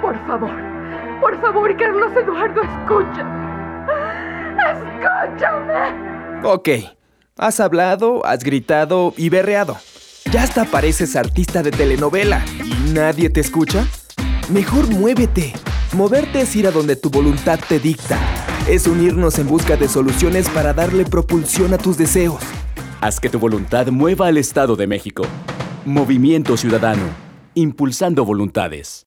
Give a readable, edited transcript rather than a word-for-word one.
Por favor, Carlos Eduardo, escúchame. ¡Escúchame! Ok, has hablado, has gritado y berreado. Ya hasta pareces artista de telenovela. ¿Y nadie te escucha? Mejor muévete. Moverte es ir a donde tu voluntad te dicta. Es unirnos en busca de soluciones para darle propulsión a tus deseos. Haz que tu voluntad mueva al Estado de México. Movimiento Ciudadano. Impulsando voluntades.